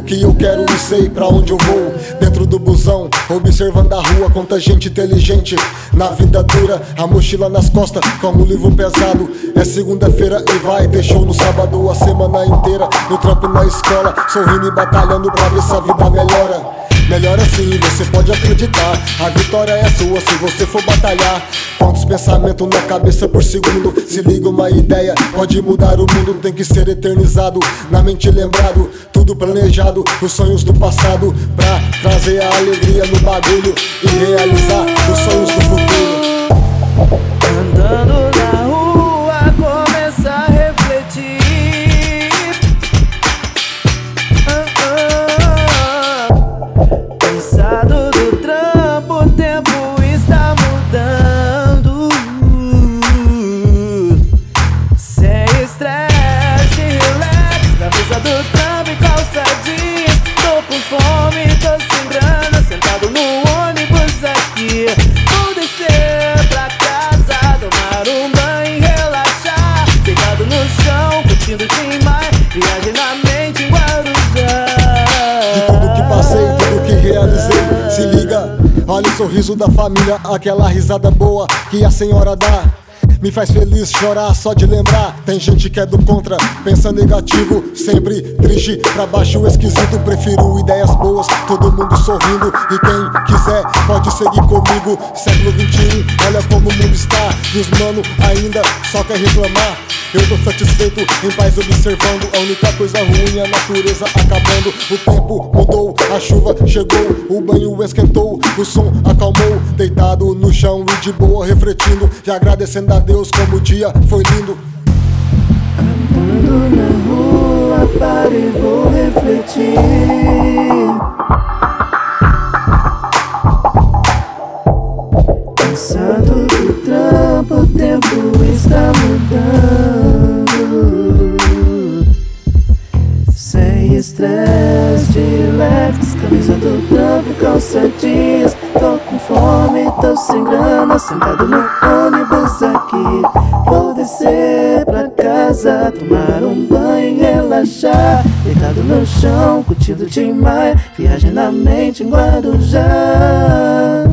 que eu quero e sei pra onde eu vou. Dentro do busão, observando a rua, quanta gente inteligente na vida dura, a mochila nas costas como um livro pesado. É segunda-feira e vai ter show no sábado a semana inteira. No trampo, na escola, sorrindo e batalhando pra ver se a vida melhora. Melhor assim, você pode acreditar, a vitória é sua se você for batalhar. Quantos pensamentos na cabeça por segundo, se liga uma ideia, pode mudar o mundo. Tem que ser eternizado, na mente lembrado, tudo planejado, os sonhos do passado, pra trazer a alegria no bagulho e realizar os sonhos do futuro. Andando na rua, começa a refletir. Cansado do trampo, o tempo está mudando. Sem estresse, relax, cabeça do trampo e calça jeans. Tô com fome, tô sem grana, sentado no ônibus aqui. Vou descer pra casa, tomar um banho e relaxar. Deitado no chão, curtindo Tim Maia, viagem na mente em Guarujá. De tudo que passei, tudo que realizei, se liga, olha o sorriso da família, aquela risada boa que a senhora dá. Me faz feliz chorar só de lembrar. Tem gente que é do contra, pensa negativo, sempre triste, pra baixo esquisito. Prefiro ideias boas, todo mundo sorrindo. E quem quiser pode seguir comigo. Século 21, olha como o mundo está. E os mano ainda só quer reclamar. Eu tô satisfeito, em paz observando. A única coisa ruim é a natureza acabando. O tempo mudou, a chuva chegou, o banho esquentou, o som acalmou. Deitado no chão e de boa refletindo e agradecendo a Deus como o dia foi lindo. Andando na rua, paro e vou refletir. Cansado do trampo, o tempo está mudando. Sem estresse, relax, camisa do trampo, calça jeans. Tô com fome, tô sem grana, sentado no ônibus aqui. Vou descer pra casa, tomar um banho e relaxar. Deitado no chão, curtindo Tim Maia, viagem na mente em Guarujá.